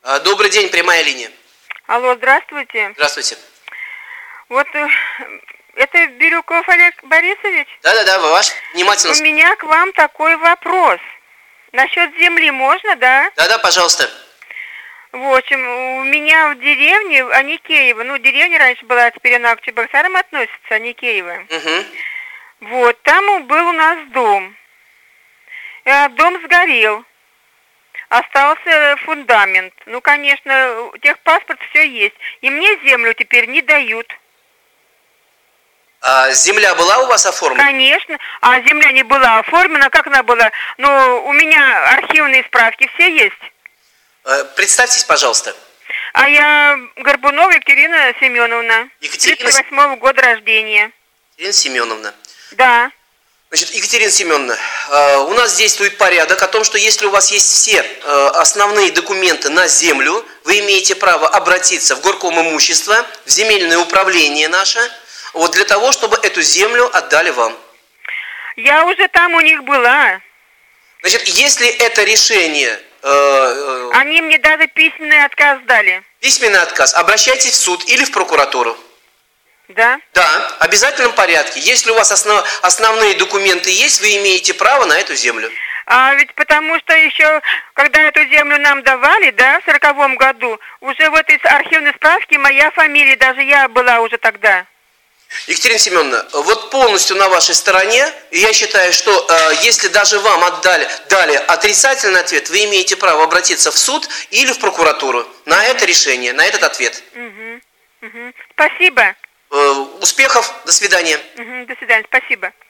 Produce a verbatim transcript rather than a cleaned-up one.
Добрый день, прямая линия. Алло, здравствуйте. Здравствуйте. Вот это Бирюков Олег Борисович? Да-да-да, ваш внимательно. У меня к вам такой вопрос. Насчет земли можно, да? Да-да, пожалуйста. В общем, у меня в деревне, Аникеево, ну, деревня раньше была, теперь она к Чебоксарам относится, Аникеево. Угу. Вот, там был у нас дом. Дом сгорел. Остался фундамент. Ну, конечно, техпаспорт все есть. И мне землю теперь не дают. А земля была у вас оформлена? Конечно. А земля не была оформлена. Как она была? Ну, у меня архивные справки все есть. А, представьтесь, пожалуйста. А я Горбунова Екатерина Семеновна. Екатерина... тридцать восьмого года рождения. Екатерина Семеновна. Да. Значит, Екатерина Семеновна, у нас действует порядок о том, что если у вас есть все основные документы на землю, вы имеете право обратиться в горком имущества, в земельное управление наше, вот для того, чтобы эту землю отдали вам. Я уже там у них была. Значит, если это решение... Э, Они мне даже письменный отказ дали. Письменный отказ. Обращайтесь в суд или в прокуратуру. Да? Да, в обязательном порядке. Если у вас основ, основные документы есть, вы имеете право на эту землю. А ведь потому что еще, когда эту землю нам давали, да, в сороковом году, уже в этой архивной справке моя фамилия, даже я была уже тогда. Екатерина Семеновна, вот полностью на вашей стороне, и я считаю, что э, если даже вам отдали, дали отрицательный ответ, вы имеете право обратиться в суд или в прокуратуру на это решение, на этот ответ. Угу. Угу. Спасибо. Успехов, до свидания. Угу, до свидания, спасибо.